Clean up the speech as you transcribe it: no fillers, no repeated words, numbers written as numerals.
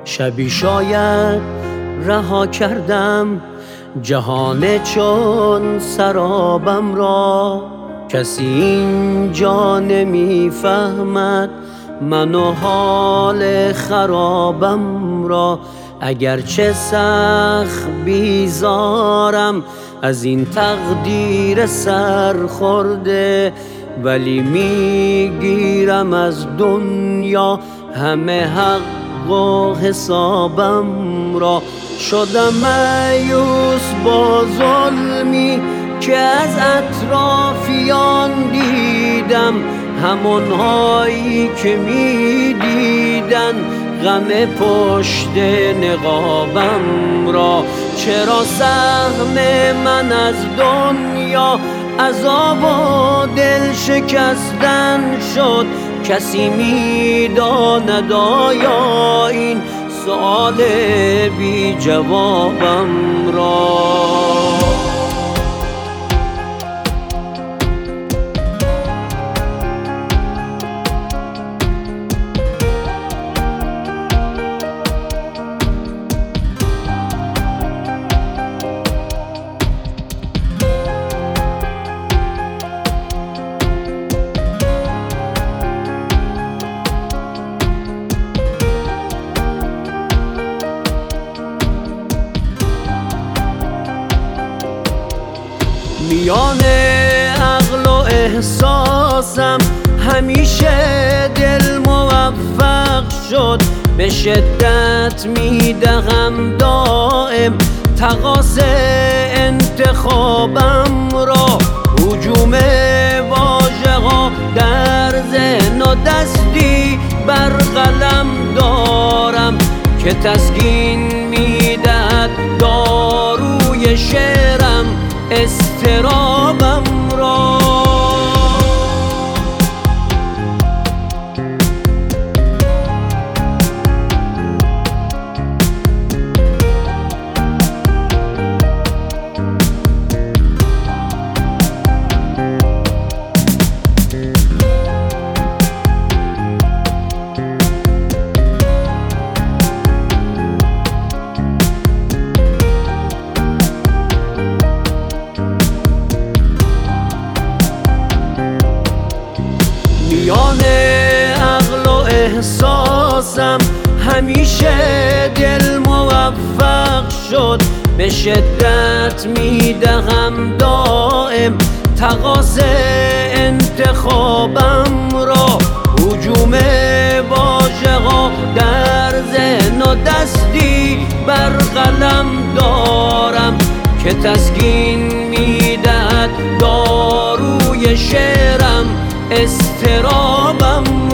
شبی شاید رها کردم جهان چون سرابم را، کسی اینجا نمیفهمد من و حال خرابم را. اگرچه سخت بیزارم از این تقدیر سرخورده، ولی میگیرم از دنیا همه حق و حسابم را. شدم مایوس با ظلمی که از اطرافیان دیدم، همونهایی که میدیدن غم پشت نقابم را. چرا سهم من از دنیا عذاب و دل شکستن شد؟ کسی میداند آیا این سؤال بی جوابم را؟ میان عقل و احساسم همیشه دل موفق شد، به شدت میدهم دائم تقاص انتخابم را. هجوم واژه‌ها در ذهن و دستی بر قلم دارم که تسکین میدهد داروی شعرم اضطرابم را. میان عقل و احساسم همیشه دل موفق شد، به شدت میدهم دائم تقاص انتخابم را. هجوم واژه‌ها در ذهن و دستی بر قلم دارم که تسکین میدهد داروی شعرم اضطرابم